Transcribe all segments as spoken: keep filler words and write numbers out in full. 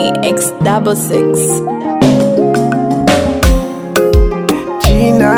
Genie X double six. Gina,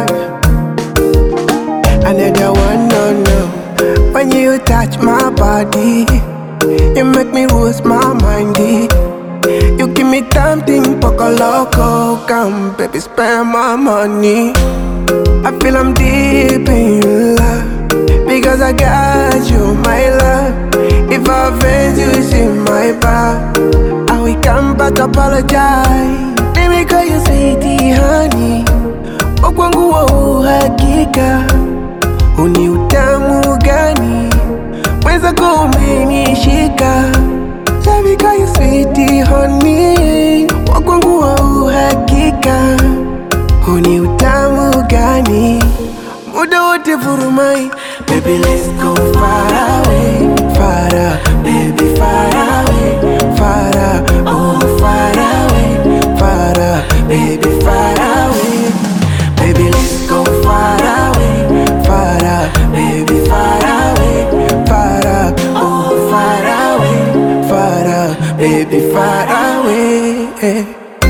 another one, no, no. When you touch my body, you make me lose my mind. You give me something poco loco, come baby spend my money. I feel I'm deep in love, because I got you, my love. If I offend you, see my bad, I will come back apologize. Let me call you sweetie honey, wakwangu wa uhakika. Uni utamu gani, weza kumenishika. Let me call you sweetie honey, wakwangu wa uhakika. Uni utamu gani, muda wote vurumai. Baby let's go far away, far away, baby far away, far away, oh far away, far away, baby far away. Baby let's go far away, far away, baby far away, far away, oh far away, far away, baby far away.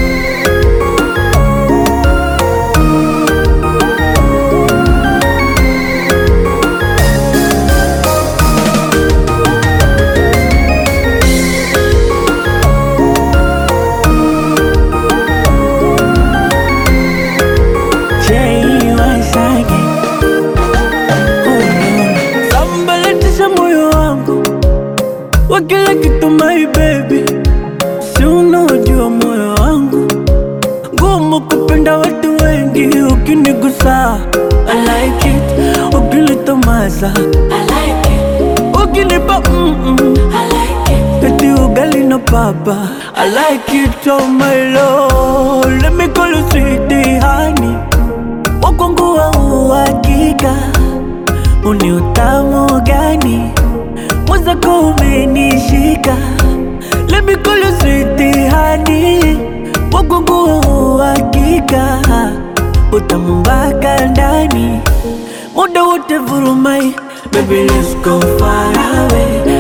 Wakila kitu my baby, si unajua moyo wangu ngumu kupenda watu wengi. Ukinigusa I like it, ukinitomasa I like it, ukinipa mm mm I like it, eti ugali na papa I like it, oh my lord. Let me call you sweetie honey, wakwangu wa uhakika. Uni utamu gani, mwanza kumenishika. Let me call you sweetie honey, wakwangu wa uhakika. Utamu mpaka ndani, muda wote vurumai. Baby let's go far away,